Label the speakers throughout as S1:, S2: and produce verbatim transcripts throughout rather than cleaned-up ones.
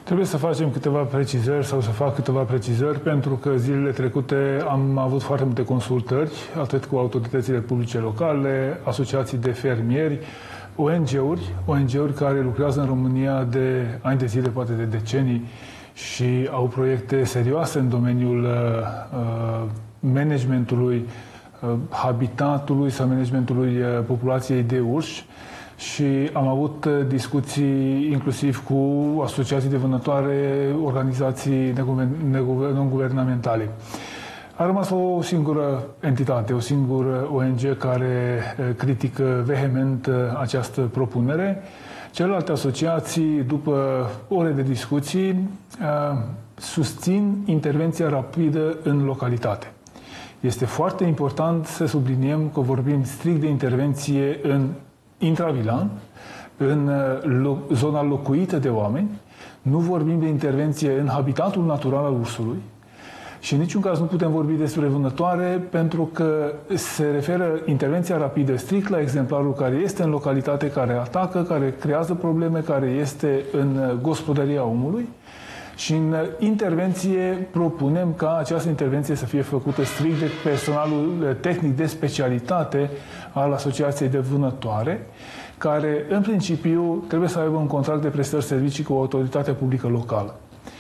S1: Trebuie să facem câteva precizări sau să fac câteva precizări, pentru că zilele trecute am avut foarte multe consultări, atât cu autoritățile publice locale, asociații de fermieri, O N G-uri, O N G-uri care lucrează în România de ani de zile, poate de decenii, și au proiecte serioase în domeniul uh, managementului uh, habitatului sau managementului uh, populației de urși. Și am avut discuții inclusiv cu asociații de vânătoare, organizații non-guvernamentale. A rămas o singură entitate, o singură O N G care critică vehement această propunere. Celelalte asociații, după ore de discuții, susțin intervenția rapidă în localitate. Este foarte important să subliniem că vorbim strict de intervenție în intravilan, în zona locuită de oameni. Nu vorbim de intervenție în habitatul natural al ursului și în niciun caz nu putem vorbi despre vânătoare, pentru că se referă intervenția rapidă strict la exemplarul care este în localitate, care atacă, care creează probleme, care este în gospodăria omului. Și în intervenție propunem ca această intervenție să fie făcută strict de personalul tehnic de specialitate al Asociației de Vânătoare, care în principiu trebuie să aibă un contract de prestări servicii cu autoritatea publică locală.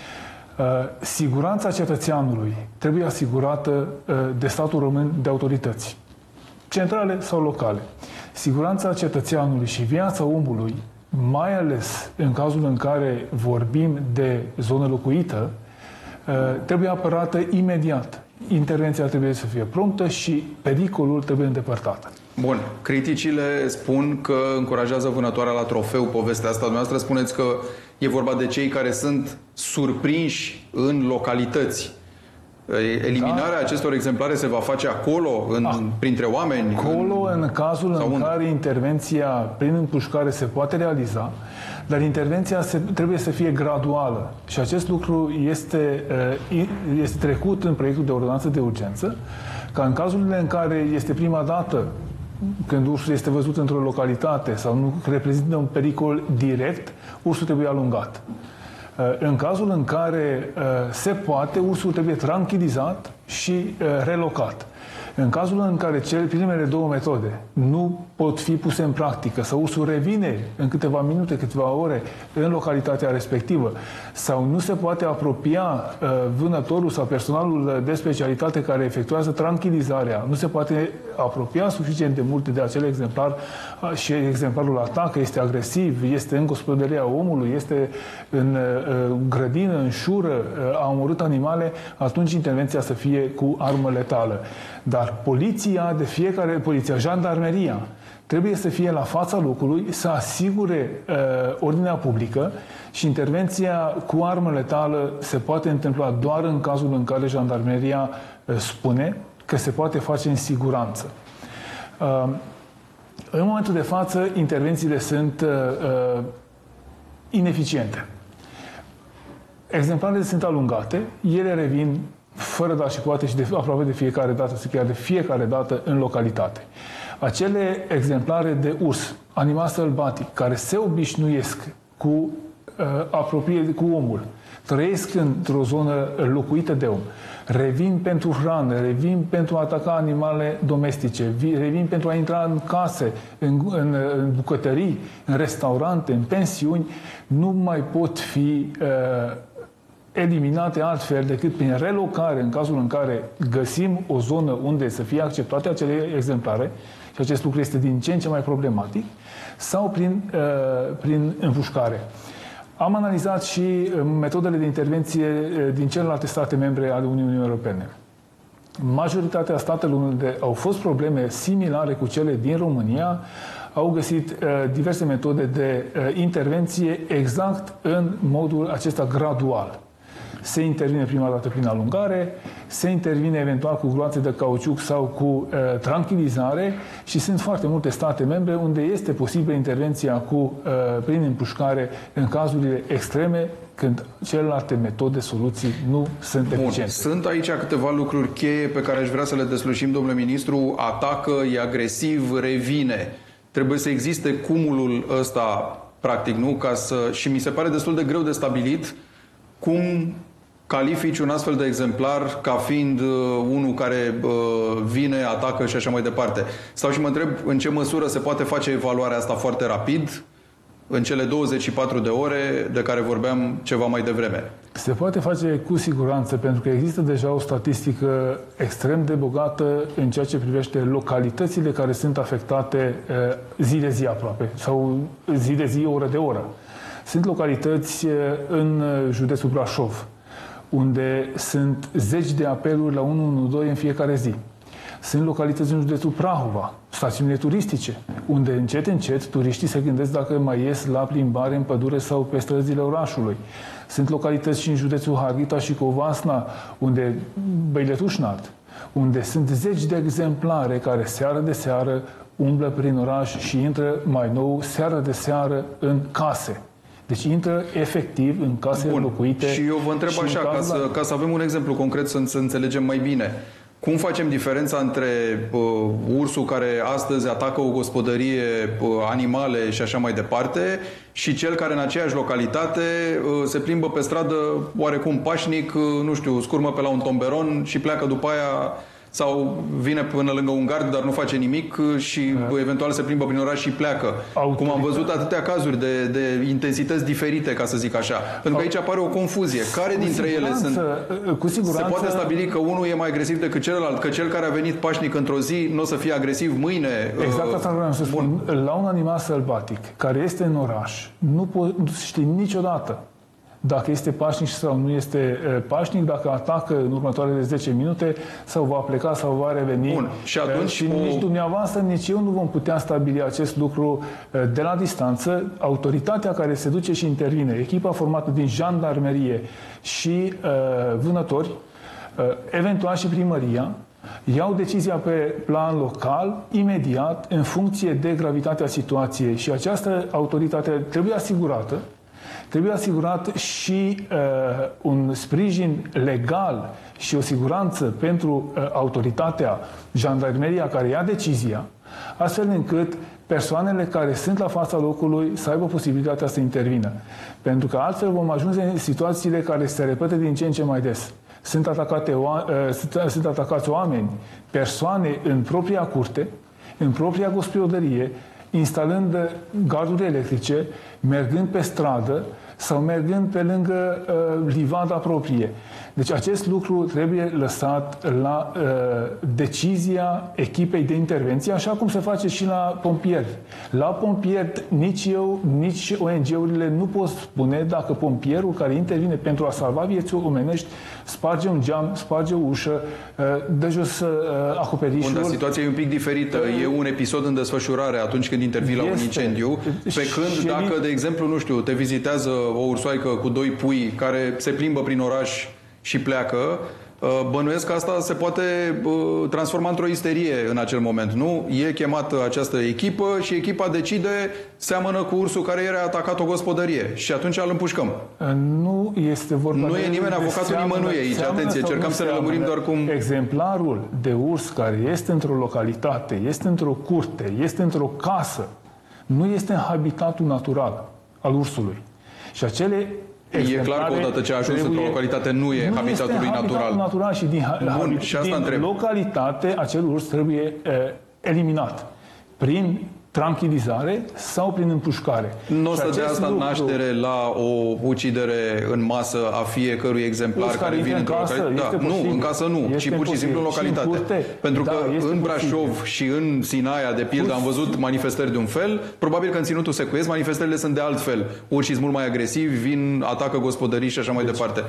S1: Siguranța cetățeanului trebuie asigurată de statul român, de autorități, centrale sau locale. Siguranța cetățeanului și viața omului, mai ales în cazul în care vorbim de zonă locuită, trebuie apărată imediat. Intervenția trebuie să fie promptă și pericolul trebuie îndepărtat.
S2: Bun. Criticile spun că încurajează vânătoarea la trofeu povestea asta. Dumneavoastră spuneți că e vorba de cei care sunt surprinși în localități. Eliminarea da. acestor exemplare se va face acolo, în, ah, printre oameni?
S1: Acolo, în, în cazul în unde? care intervenția prin împușcare se poate realiza, dar intervenția se, trebuie să fie graduală. Și acest lucru este, este trecut în proiectul de ordonanță de urgență, ca în cazurile în care este prima dată când ursul este văzut într-o localitate sau nu reprezintă un pericol direct, ursul trebuie alungat. În cazul în care se poate, ursul trebuie tranquilizat și relocat. În cazul în care cele primele două metode nu pot fi puse în practică sau ursul revine în câteva minute, câteva ore în localitatea respectivă sau nu se poate apropia vânătorul sau personalul de specialitate care efectuează tranquilizarea, nu se poate apropia suficient de mult de acel exemplar și exemplarul atacă, este agresiv, este în gospodăria omului, este în grădină, în șură, a omorât animale, atunci intervenția să fie cu armă letală. Dar poliția de fiecare, poliția, jandarmeria, trebuie să fie la fața locului, să asigure uh, ordinea publică și intervenția cu armă letală se poate întâmpla doar în cazul în care jandarmeria uh, spune că se poate face în siguranță. Uh, în momentul de față, intervențiile sunt uh, uh, ineficiente. Exemplarele sunt alungate, ele revin fără dar și poate și de, aproape de fiecare dată, să chiar de fiecare dată în localitate. Acele exemplare de urs, animal sălbatic, care se obișnuiesc cu uh, apropie cu omul, trăiesc într-o zonă locuită de om, revin pentru hrană, revin pentru a ataca animale domestice, revin pentru a intra în case, în, în, în bucătării, în restaurante, în pensiuni, nu mai pot fi uh, eliminate altfel decât prin relocare, în cazul în care găsim o zonă unde să fie acceptate acele exemplare, și acest lucru este din ce în ce mai problematic, sau prin, uh, prin împușcare. Am analizat și metodele de intervenție din celelalte state membre ale Uniunii Europene. Majoritatea statelor unde au fost probleme similare cu cele din România au găsit uh, diverse metode de uh, intervenție exact în modul acesta gradual. Se intervine prima dată prin alungare, se intervine eventual cu gloanțe de cauciuc sau cu uh, tranquilizare și sunt foarte multe state membre unde este posibilă intervenția cu, uh, prin împușcare în cazurile extreme, când celelalte metode, soluții nu sunt
S2: Bun.
S1: eficiente.
S2: Sunt aici câteva lucruri cheie pe care aș vrea să le deslușim, domnule ministru. Atacă, e agresiv, revine. Trebuie să existe cumulul ăsta, practic, nu? Ca să... Și mi se pare destul de greu de stabilit cum califici un astfel de exemplar ca fiind uh, unul care uh, vine, atacă și așa mai departe? Stau și mă întreb în ce măsură se poate face evaluarea asta foarte rapid, în cele douăzeci și patru de ore de care vorbeam ceva mai devreme?
S1: Se poate face cu siguranță, pentru că există deja o statistică extrem de bogată în ceea ce privește localitățile care sunt afectate zi de zi aproape, sau zi de zi, oră de oră. Sunt localități în județul Brașov, unde sunt zeci de apeluri la unu unu doi în fiecare zi. Sunt localități în județul Prahova, stațiunile turistice, unde încet, încet turiștii se gândesc dacă mai ies la plimbare în pădure sau pe străzile orașului. Sunt localități și în județul Harghita și Covasna, unde Băiletușnat, unde sunt zeci de exemplare care seară de seară umblă prin oraș și intră mai nou seară de seară în case. Deci intră efectiv în case
S2: Bun.
S1: locuite.
S2: Și eu vă întreb așa, ca să, ca să avem un exemplu concret, să, să înțelegem mai bine. Cum facem diferența între uh, ursul care astăzi atacă o gospodărie, uh, animale și așa mai departe, și cel care în aceeași localitate uh, se plimbă pe stradă oarecum pașnic, uh, nu știu, scurmă pe la un tomberon și pleacă după aia, sau vine până lângă un gard, dar nu face nimic și uh, eventual se plimbă prin oraș și pleacă. Autoritate. Cum am văzut atâtea cazuri de, de intensități diferite, ca să zic așa. Pentru că aici apare o confuzie. Care
S1: cu
S2: dintre ele sunt...
S1: Cu siguranță...
S2: Se poate stabili că unul e mai agresiv decât celălalt, că cel care a venit pașnic într-o zi nu o să fie agresiv mâine?
S1: Exact asta vreau să spun. Bun. La un animal sălbatic care este în oraș, nu poți ști niciodată dacă este pașnic sau nu este pașnic, dacă atacă în următoarele zece minute sau va pleca sau va reveni.
S2: Bun. Și atunci
S1: și
S2: o...
S1: nici dumneavoastră, nici eu nu vom putea stabili acest lucru de la distanță. Autoritatea care se duce și intervine, echipa formată din jandarmerie și uh, vânători, uh, eventual și primăria, iau decizia pe plan local, imediat, în funcție de gravitatea situației, și această autoritate trebuie asigurată. Trebuie asigurat și uh, un sprijin legal și o siguranță pentru uh, autoritatea, jandarmeria care ia decizia, astfel încât persoanele care sunt la fața locului să aibă posibilitatea să intervină. Pentru că altfel vom ajunge în situațiile care se repetă din ce în ce mai des. Sunt, atacate, uh, sunt, sunt atacați oameni, persoane în propria curte, în propria gospodărie, instalând garduri electrice, mergând pe stradă sau mergând pe lângă uh, livada proprie. Deci acest lucru trebuie lăsat la uh, decizia echipei de intervenție, așa cum se face și la pompieri. La pompieri nici eu, nici O N G-urile nu pot spune dacă pompierul care intervine pentru a salva vieți omenești sparge un geam, sparge o ușă, uh, dă jos uh, acoperișul.
S2: Bun, dar situația e un pic diferită. E un episod în desfășurare atunci când intervii la un incendiu, pe când dacă, de exemplu, nu știu, te vizitează o ursoaică cu doi pui care se plimbă prin oraș și pleacă, bănuiesc că asta se poate transforma într-o isterie în acel moment, nu? E chemată această echipă și echipa decide, seamănă cu ursul care era atacat o gospodărie și atunci îl împușcăm.
S1: Nu este vorba
S2: Nu
S1: de...
S2: e nimeni avocatul nimănui aici, atenție, cercăm să ne lămurim doar cum...
S1: Exemplarul de urs care este într-o localitate, este într-o curte, este într-o casă, nu este în habitatul natural al ursului. Și acele
S2: E clar că odată ce a ajuns într-o localitate nu e
S1: nu
S2: habitatul lui natural.
S1: natural și din,
S2: Bun, și asta
S1: din
S2: întreb.
S1: localitate acel urs trebuie uh, eliminat prin tranquilizare sau prin împușcare.
S2: Nu o să dea asta lucru... naștere la o ucidere în masă a fiecărui exemplar care, care vine într-o localitate? Da, nu, în casă nu,
S1: este
S2: ci pur și simplu în localitate. În curte, Pentru da, că în Brașov posibil. și în Sinaia, de pildă, am văzut manifestări de un fel. Probabil că în Ținutul Secuiesc manifestările sunt de alt fel. Urșii sunt mult mai agresivi, vin, atacă gospodării și așa mai deci, departe.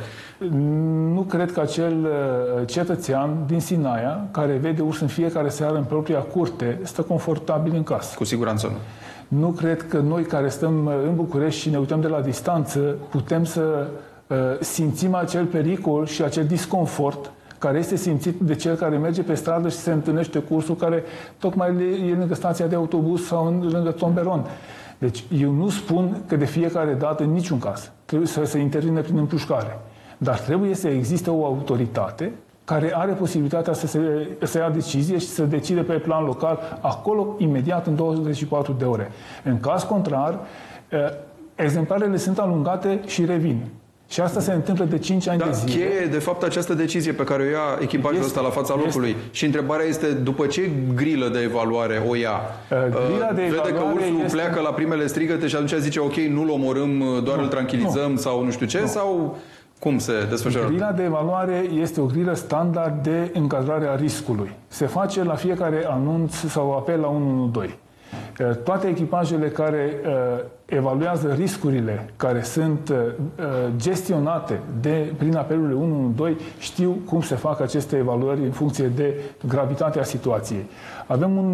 S1: Nu cred că acel cetățean din Sinaia, care vede urs în fiecare seară în propria curte, stă confortabil în casă.
S2: Cu siguranță nu.
S1: Nu cred că noi care stăm în București și ne uităm de la distanță putem să uh, simțim acel pericol și acel disconfort care este simțit de cel care merge pe stradă și se întâlnește cu ursul care tocmai e lângă stația de autobuz sau lângă tomberon. Deci eu nu spun că de fiecare dată, în niciun caz, trebuie să se intervină prin împușcare. Dar trebuie să existe o autoritate care are posibilitatea să, se, să ia decizie și să decide pe plan local, acolo, imediat, în douăzeci și patru de ore. În caz contrar, exemplarele sunt alungate și revin. Și asta se întâmplă de cinci ani
S2: Dar
S1: de zile.
S2: cheie, de fapt, această decizie pe care o ia echipajul
S1: Este-
S2: ăsta la fața
S1: este-
S2: locului. Și întrebarea este, după ce grilă de evaluare o ia?
S1: grila de
S2: Vede că
S1: evaluare
S2: ursul
S1: este-
S2: pleacă la primele strigăte și atunci zice, ok, nu-l omorâm, doar îl tranquilizăm sau nu știu ce? Sau cum se desfășoară?
S1: Grila de evaluare este o grilă standard de încadrare a riscului. Se face la fiecare anunț sau apel la unu unu doi. Toate echipajele care uh, evaluează riscurile care sunt uh, gestionate de, prin apelurile unu unu doi știu cum se fac aceste evaluări în funcție de gravitatea situației. Avem un,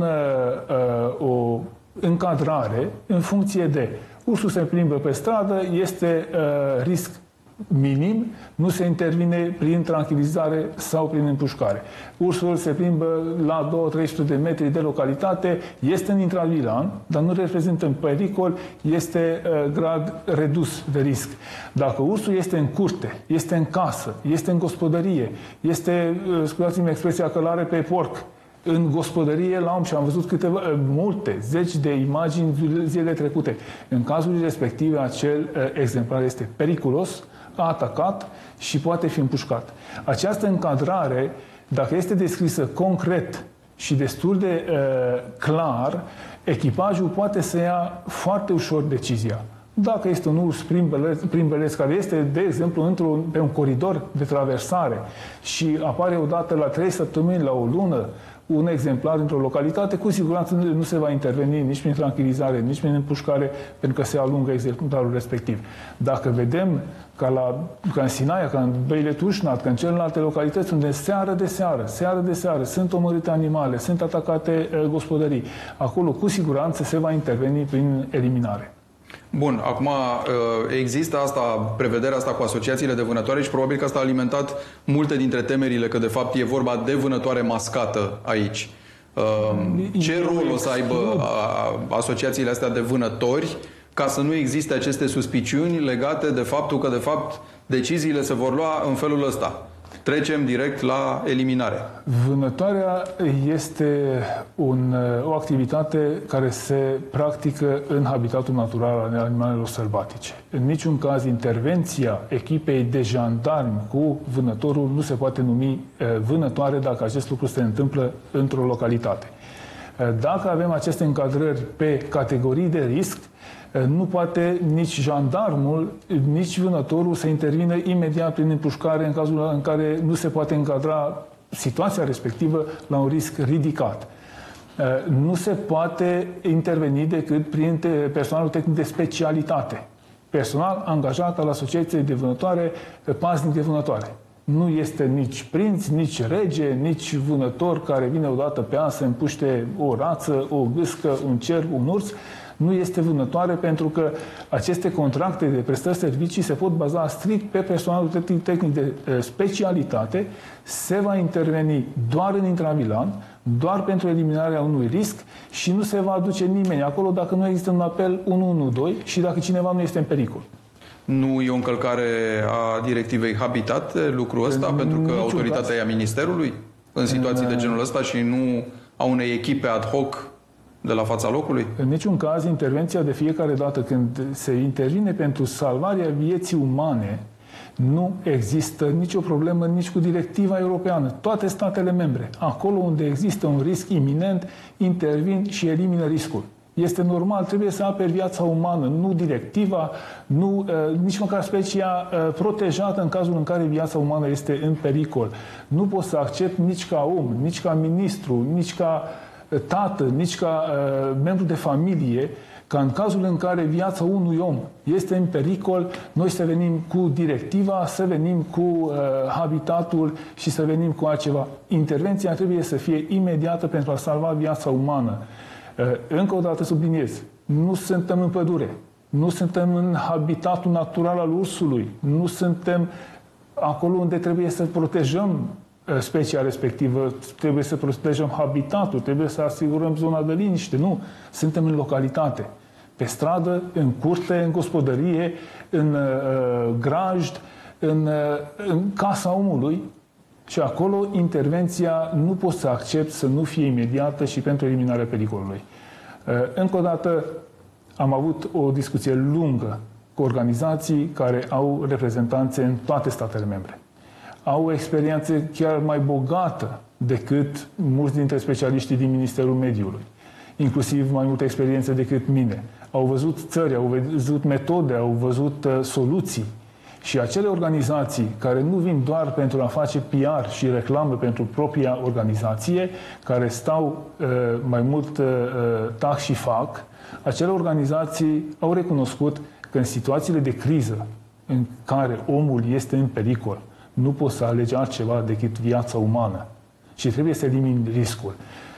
S1: uh, uh, o încadrare în funcție de ursul se plimbă pe stradă, este uh, risc minim, nu se intervine prin tranquilizare sau prin împușcare. Ursul se plimbă la două trei sute de metri de localitate, este în intravilan, dar nu reprezintă un pericol, este uh, grad redus de risc. Dacă ursul este în curte, este în casă, este în gospodărie, este, uh, scuzați-mi expresia, călare pe porc, în gospodărie la om și am văzut câteva, multe, zeci de imagini zilele trecute. În cazul respectiv, acel uh, exemplar este periculos, a atacat și poate fi împușcat. Această încadrare, dacă este descrisă concret și destul de uh, clar, echipajul poate să ia foarte ușor decizia. Dacă este un urs plimbăleț care este, de exemplu, într-un, pe un coridor de traversare și apare odată la trei săptămâni, la o lună, un exemplar într-o localitate, cu siguranță nu se va interveni nici prin tranquilizare, nici prin împușcare, pentru că se alungă exemplarul respectiv. Dacă vedem ca, la, ca în Sinaia, ca în Beile Tușnat, ca în celelalte localități unde seară de seară, seară de seară, sunt omorâte animale, sunt atacate uh, gospodării, acolo cu siguranță se va interveni prin eliminare.
S2: Bun, acum există asta, prevederea asta cu asociațiile de vânătoare și probabil că asta a alimentat multe dintre temerile că de fapt e vorba de vânătoare mascată aici. Ce rol o să aibă asociațiile astea de vânători ca să nu existe aceste suspiciuni legate de faptul că de fapt deciziile se vor lua în felul ăsta? Trecem direct la eliminare.
S1: Vânătoarea este un, o activitate care se practică în habitatul natural al animalelor sălbatice. În niciun caz intervenția echipei de jandarmi cu vânătorul nu se poate numi vânătoare dacă acest lucru se întâmplă într-o localitate. Dacă avem aceste încadrări pe categorii de risc, nu poate nici jandarmul, nici vânătorul să intervină imediat prin împușcare în cazul în care nu se poate încadra situația respectivă la un risc ridicat. Nu se poate interveni decât prin personalul tehnic de specialitate. Personal angajat al Asociației de Vânătoare, paznic de vânătoare. Nu este nici prinț, nici rege, nici vânător care vine odată pe an să împuște o rață, o gâscă, un cerv, un urs. Nu este vânătoare pentru că aceste contracte de prestări servicii se pot baza strict pe personalul tehnic de specialitate. Se va interveni doar în intravilan, doar pentru eliminarea unui risc și nu se va aduce nimeni acolo dacă nu există un apel unu unu doi și dacă cineva nu este în pericol.
S2: Nu e o încălcare a directivei Habitat lucrul ăsta,
S1: în
S2: pentru că autoritatea
S1: caz.
S2: e a Ministerului în situații în... de genul ăsta și nu a unei echipe ad hoc de la fața locului?
S1: În niciun caz, intervenția de fiecare dată când se intervine pentru salvarea vieții umane, nu există nicio problemă nici cu directiva europeană. Toate statele membre, acolo unde există un risc iminent, intervin și elimină riscul. Este normal, trebuie să apere viața umană, nu directiva, nu, uh, nici măcar specia uh, protejată în cazul în care viața umană este în pericol. Nu pot să accept nici ca om, nici ca ministru, nici ca tată, nici ca uh, membru de familie, ca în cazul în care viața unui om este în pericol, noi să venim cu directiva, să venim cu uh, habitatul și să venim cu altceva. Intervenția trebuie să fie imediată pentru a salva viața umană. Uh, încă o dată subliniez, nu suntem în pădure, nu suntem în habitatul natural al ursului, nu suntem acolo unde trebuie să protejăm specia respectivă, trebuie să protejăm habitatul, trebuie să asigurăm zona de liniște. Nu, suntem în localitate, pe stradă, în curte, în gospodărie, în uh, grajd, în, uh, în casa omului și acolo intervenția nu pot să accept să nu fie imediată și pentru eliminarea pericolului. Uh, încă o dată am avut o discuție lungă cu organizații care au reprezentanțe în toate statele membre. Au o experiență chiar mai bogată decât mulți dintre specialiștii din Ministerul Mediului, inclusiv mai multă experiență decât mine. Au văzut țări, au văzut metode, au văzut uh, soluții. Și acele organizații care nu vin doar pentru a face P R și reclamă pentru propria organizație, care stau uh, mai mult uh, tac și fac, acele organizații au recunoscut că în situațiile de criză în care omul este în pericol, nu poți să alegi altceva decât viața umană și trebuie să elimini riscul.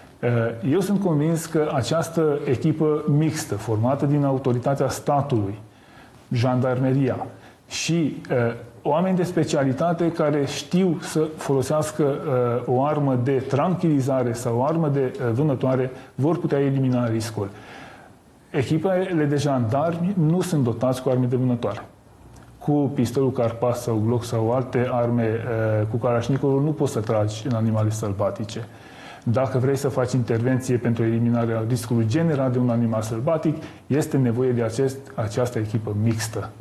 S1: Eu sunt convins că această echipă mixtă, formată din autoritatea statului, jandarmeria și uh, oameni de specialitate care știu să folosească uh, o armă de tranquilizare sau o armă de uh, vânătoare, vor putea elimina riscul. Echipele de jandarmi nu sunt dotați cu arme de vânătoare. Cu pistolul Carpas sau Glock sau alte arme uh, cu Kalashnikovul nu poți să tragi în animale sălbatice. Dacă vrei să faci intervenție pentru eliminarea riscului generat de un animal sălbatic, este nevoie de acest, această echipă mixtă.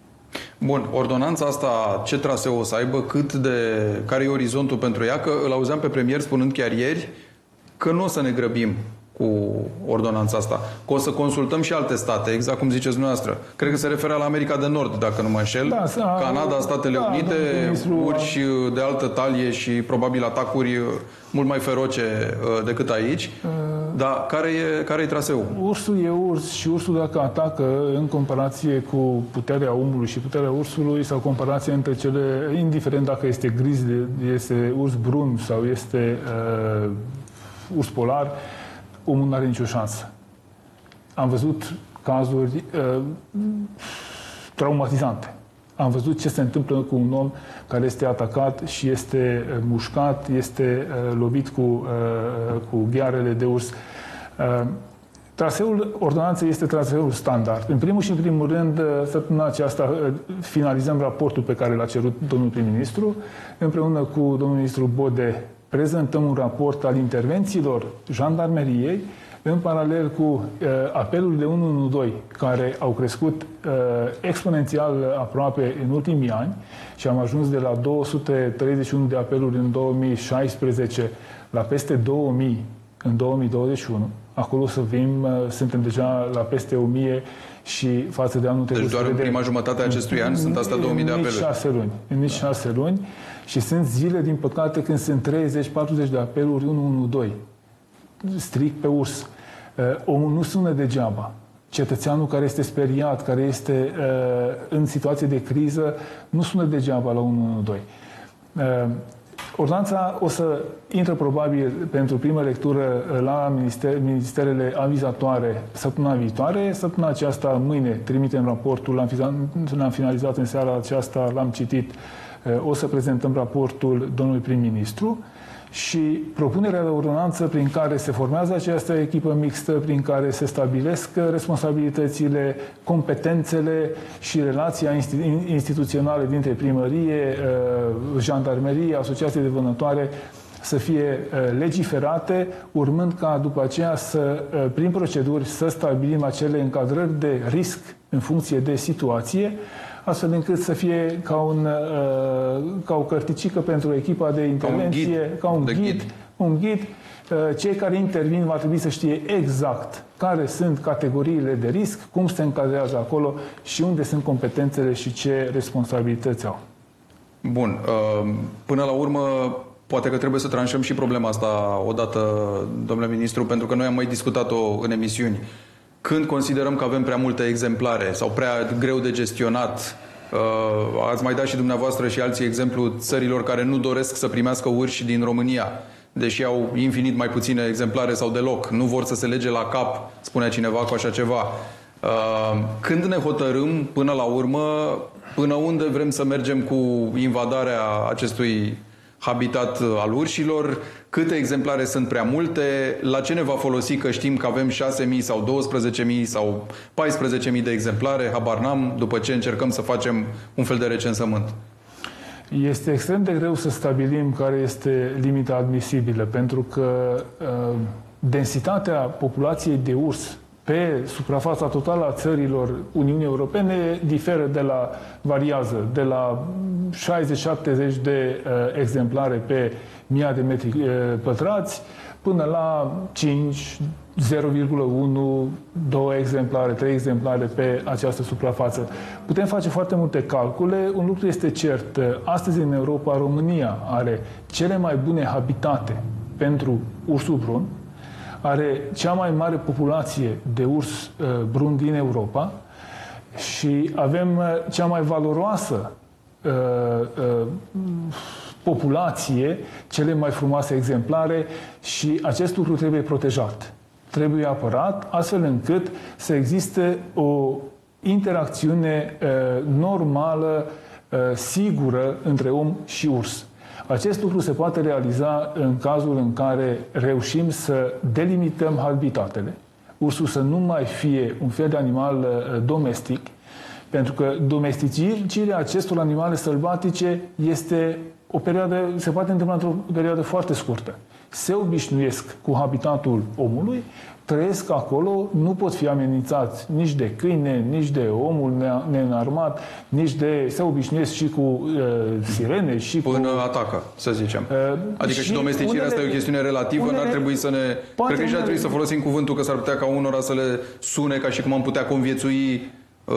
S2: Bun, ordonanța asta, ce traseu o să aibă, cât de, care e orizontul pentru ea? Că îl auzeam pe premier spunând chiar ieri că nu o să ne grăbim cu ordonanța asta, că o să consultăm și alte state, exact cum ziceți dumneavoastră. Cred că se referă la America de Nord, dacă nu mă înșel.
S1: Da,
S2: Canada, Statele
S1: da,
S2: Unite, urși de altă talie și probabil atacuri mult mai feroce decât aici. Uh, Dar care e, care e traseul?
S1: Ursul e urs și ursul dacă atacă în comparație cu puterea omului și puterea ursului sau comparație între cele, indiferent dacă este grizzly, este urs brun sau este uh, urs polar, omul nu are nicio șansă. Am văzut cazuri uh, traumatizante. Am văzut ce se întâmplă cu un om care este atacat și este uh, mușcat, este uh, lovit cu, uh, cu ghearele de urs. Uh, traseul ordonanței este traseul standard. În primul și în primul rând, uh, săptămâna aceasta uh, finalizăm raportul pe care l-a cerut domnul prim-ministru. Împreună cu domnul ministru Bode prezentăm un raport al intervențiilor jandarmeriei, în paralel cu uh, apelurile unu unu doi, care au crescut uh, exponențial aproape în ultimii ani și am ajuns de la două sute treizeci și unu de apeluri în două mii șaisprezece la peste două mii în două mii douăzeci și unu. Acolo să fim, uh, suntem deja la peste o mie și față de anul trecut.
S2: Deci doar în prima jumătate a acestui an sunt astea două mii de apeluri.
S1: În nici șase luni. În nici șase luni. Și sunt zile, din păcate, când sunt treizeci patruzeci de apeluri unu unu doi. Strict pe urs. Uh, omul nu sună degeaba. Cetățeanul care este speriat, care este uh, în situație de criză, nu sună degeaba la unu unu doi. Uh, ordonanța o să intră probabil pentru primă lectură la minister, ministerele avizatoare săptămâna viitoare. Săptămâna aceasta, mâine, trimitem raportul, l-am, l-am finalizat în seara aceasta, l-am citit. O să prezentăm raportul domnului prim-ministru și propunerea de ordonanță prin care se formează această echipă mixtă, prin care se stabilesc responsabilitățile, competențele și relația instituțională dintre primărie, jandarmerie, asociații de vânătoare, să fie legiferate, urmând ca după aceea să, prin proceduri, să stabilim acele încadrări de risc în funcție de situație, astfel încât să fie ca, un, ca o cărticică pentru echipa de intervenție, ca un ghid. Ca un ghid, un ghid. Cei care intervin va trebui să știe exact care sunt categoriile de risc, cum se încadrează acolo și unde sunt competențele și ce responsabilități au.
S2: Bun. Până la urmă, poate că trebuie să tranșăm și problema asta odată, domnule ministru, pentru că noi am mai discutat-o în emisiuni. Când considerăm că avem prea multe exemplare sau prea greu de gestionat, uh, ați mai dat și dumneavoastră și alții exemplu țărilor care nu doresc să primească urși din România, deși au infinit mai puține exemplare sau deloc. Nu vor să se lege la cap, spunea cineva, cu așa ceva. Uh, când ne hotărâm până la urmă, până unde vrem să mergem cu invadarea acestui habitat al urșilor, câte exemplare sunt prea multe, la ce ne va folosi că știm că avem șase mii sau douăsprezece mii sau paisprezece mii de exemplare, habar n-am, după ce încercăm să facem un fel de recensământ.
S1: Este extrem de greu să stabilim care este limita admisibilă, pentru că uh, densitatea populației de urs pe suprafața totală a țărilor Uniunii Europene diferă de la, variază de la șaizeci șaptezeci de uh, exemplare pe mii de metri uh, pătrați până la cinci, zero virgulă unu, doi exemplare, trei exemplare pe această suprafață. Putem face foarte multe calcule. Un lucru este cert. Astăzi, în Europa, România are cele mai bune habitate pentru ursul brun, are cea mai mare populație de urs uh, brun din Europa și avem uh, cea mai valoroasă uh, uh, populație, cele mai frumoase exemplare și acest lucru trebuie protejat. Trebuie apărat, astfel încât să existe o interacțiune uh, normală, uh, sigură între om și urs. Acest lucru se poate realiza în cazul în care reușim să delimităm habitatele, ursul să nu mai fie un fel de animal uh, domestic, pentru că domesticirea acestor animale sălbatice este o perioadă, se poate întâmpla într-o perioadă foarte scurtă. Se obișnuiesc cu habitatul omului, trăiesc acolo, nu pot fi amenințați nici de câine, nici de omul neînarmat, nici de... se obișnuiesc și cu uh, sirene și
S2: Până
S1: cu...
S2: Până atacă, să zicem. Uh, adică și, și domesticirea unele, asta e o chestiune relativă, unele, n-ar trebui să ne... Cred că și ar trebui să folosim cuvântul că s-ar putea ca unora să le sune ca și cum am putea conviețui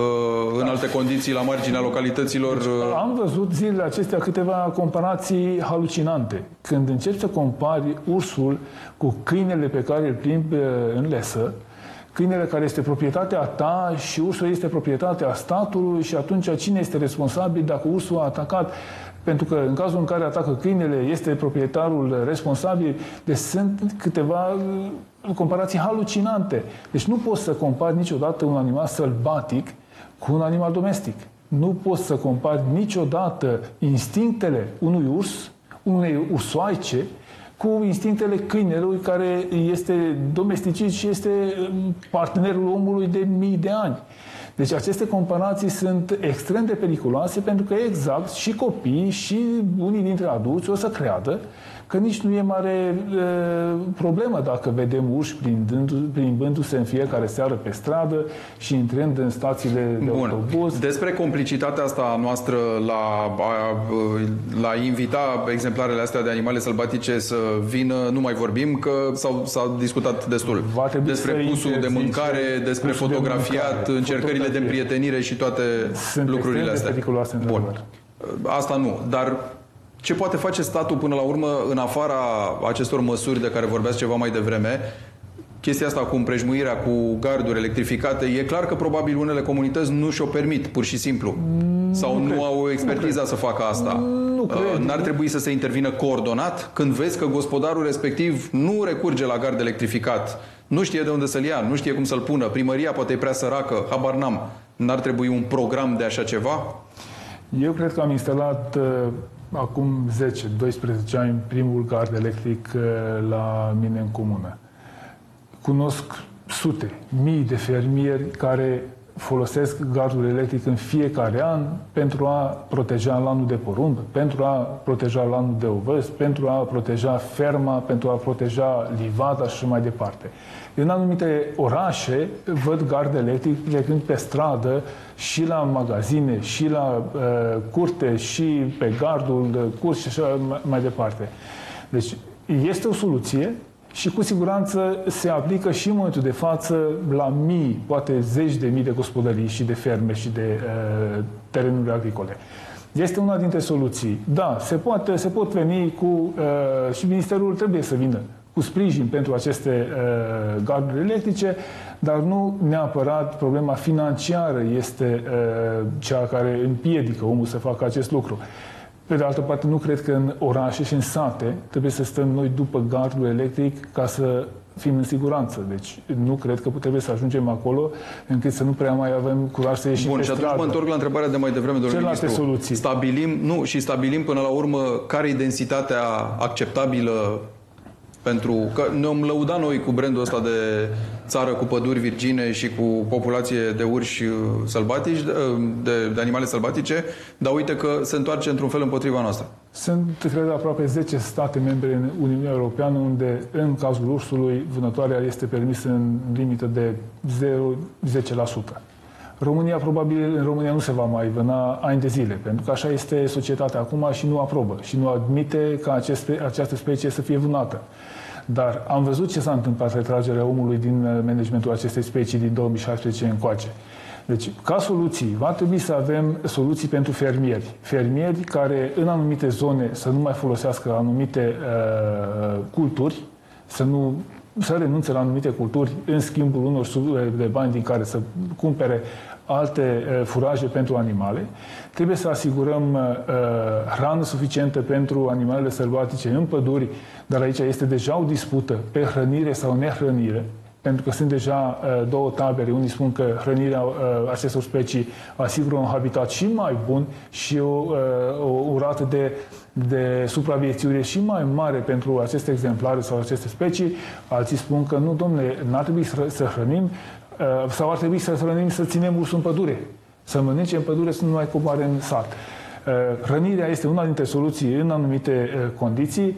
S2: în alte condiții la marginea localităților.
S1: Deci, am văzut zilele acestea câteva comparații halucinante. Când începi să compari ursul cu câinele pe care îl plimbi în lesă, câinele care este proprietatea ta și ursul este proprietatea statului și atunci cine este responsabil dacă ursul a atacat? Pentru că în cazul în care atacă câinele, este proprietarul responsabil. Deci sunt câteva comparații halucinante. Deci nu poți să compari niciodată un animal sălbatic cu un animal domestic. Nu poți să compari niciodată instinctele unui urs, unei ursoaice, cu instinctele câinelui care este domesticit și este partenerul omului de mii de ani. Deci aceste comparații sunt extrem de periculoase pentru că exact și copiii și unii dintre adulți o să creadă că nici nu e mare e, problemă dacă vedem urși plimbându-se în fiecare seară pe stradă și intrând în stațiile de Bun. autobuz.
S2: Despre complicitatea asta noastră la a, la invita exemplarele astea de animale sălbatice să vină, nu mai vorbim, că s-a discutat destul. Despre pusul de mâncare, despre fotografiat, de mâncare, încercările de împrietenire și toate
S1: Sunt
S2: lucrurile astea.
S1: periculoase,
S2: Bun. Asta nu, dar ce poate face statul până la urmă în afara acestor măsuri de care vorbeați ceva mai devreme? Chestia asta cu împrejmuirea, cu garduri electrificate, e clar că probabil unele comunități nu și-o permit, pur și simplu. Nu Sau nu, nu au expertiza să facă asta.
S1: Nu cred.
S2: N-ar trebui să se intervină coordonat când vezi că gospodarul respectiv nu recurge la gard electrificat, nu știe de unde să-l ia, nu știe cum să-l pună, primăria poate e prea săracă, habar n-am. N-ar trebui un program de așa ceva?
S1: Eu cred că am instalat acum zece doisprezece ani primul gard electric la mine în comună. Cunosc sute, mii de fermieri care folosesc gardul electric în fiecare an pentru a proteja lanul de porumb, pentru a proteja lanul de ovăz, pentru a proteja ferma, pentru a proteja livada și mai departe. În anumite orașe văd gard electric trecând pe stradă și la magazine, și la uh, curte, și pe gardul de curs și așa mai departe. Deci este o soluție și cu siguranță se aplică și în momentul de față la mii, poate zeci de mii de gospodării și de ferme și de uh, terenuri agricole. Este una dintre soluții. Da, se, poate, se pot veni cu... Uh, și Ministerul trebuie să vină cu sprijin pentru aceste uh, garduri electrice, dar nu neapărat problema financiară este uh, cea care împiedică omul să facă acest lucru. Pe de altă parte, nu cred că în orașe și în sate trebuie să stăm noi după gardul electric ca să fim în siguranță. Deci nu cred că trebuie să ajungem acolo încât să nu prea mai avem curaj să ieșim
S2: Bun,
S1: pe
S2: și atunci
S1: stradă.
S2: mă întorc la întrebarea de mai devreme, domnule ministru.
S1: Soluții.
S2: Stabilim, nu, și stabilim până la urmă care e densitatea acceptabilă Pentru că ne-am lăudat noi cu brandul ăsta de țară cu păduri virgine și cu populație de urși sălbatici, de, de, de animale sălbatice, dar uite că se întoarce într-un fel împotriva noastră.
S1: Sunt, cred, aproape zece state membre în Uniunea Europeană unde, în cazul ursului, vânătoarea este permisă în limită de zero virgulă zece la sută. România, probabil, în România nu se va mai vâna ani de zile, pentru că așa este societatea acum și nu aprobă și nu admite ca aceste, această specie să fie vânată. Dar am văzut ce s-a întâmplat retragerea omului din managementul acestei specii din două mii șaisprezece încoace. Deci, ca soluții, va trebui să avem soluții pentru fermieri. Fermieri care, în anumite zone, să nu mai folosească anumite uh, culturi, să nu să renunțe la anumite culturi în schimbul unor sume de bani din care să cumpere alte uh, furaje pentru animale. Trebuie să asigurăm uh, hrană suficientă pentru animalele sălbatice în păduri, dar aici este deja o dispută pe hrănire sau nehrănire, pentru că sunt deja uh, două tabere. Unii spun că hrănirea uh, acestor specii asigură un habitat și mai bun și o, uh, o, o rată de, de supraviețuire și mai mare pentru aceste exemplare sau aceste specii. Alții spun că nu, domnule, n-ar trebui să, să hrănim uh, sau ar trebui să hrănim, să ținem ursul în pădure. Să mănânce în pădure, să nu mai coboare în sat. Uh, hrănirea este una dintre soluții în anumite uh, condiții.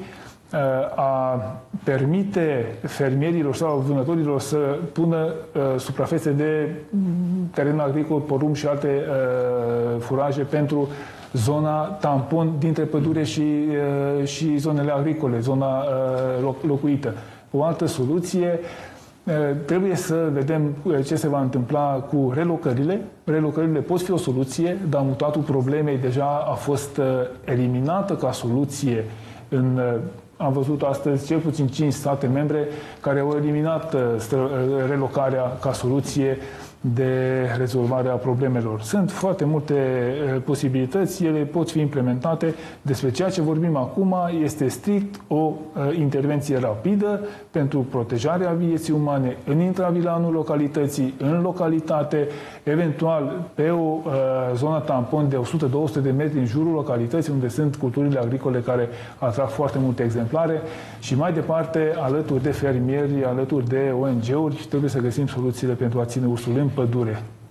S1: A permite fermierilor sau vânătorilor să pună uh, suprafețe de teren agricol, porumb și alte uh, furaje pentru zona tampon dintre pădure și, uh, și zonele agricole, zona uh, locuită. O altă soluție, uh, trebuie să vedem ce se va întâmpla cu relocările. Relocările pot fi o soluție, dar mutatul problemei deja a fost uh, eliminată ca soluție în uh, Am văzut astăzi cel puțin cinci state membre care au eliminat relocarea ca soluție de rezolvare a problemelor. Sunt foarte multe posibilități, ele pot fi implementate. Despre ceea ce vorbim acum este strict o intervenție rapidă pentru protejarea vieții umane în intravilanul localității, în localitate, eventual pe o zonă tampon de o sută două sute de metri în jurul localității unde sunt culturile agricole care atrag foarte multe exemplare și mai departe, alături de fermieri, alături de O N G-uri, trebuie să găsim soluțiile pentru a ține ursul în pădure.